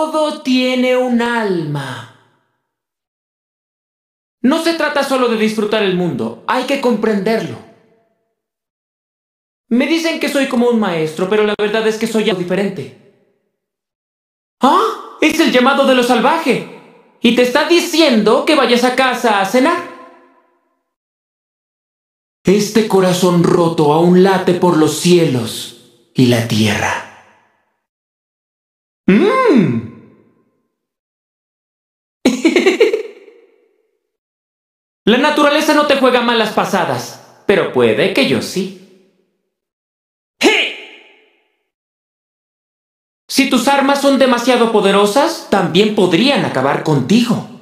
Todo tiene un alma. No se trata solo de disfrutar el mundo, hay que comprenderlo. Me dicen que soy como un maestro, pero la verdad es que soy algo diferente. ¡Ah! ¡Es el llamado de lo salvaje! Y te está diciendo que vayas a casa a cenar. Este corazón roto aún late por los cielos y la tierra. ¡Mmm! La naturaleza no te juega malas pasadas, pero puede que yo sí. ¡Hey! Si tus armas son demasiado poderosas, también podrían acabar contigo.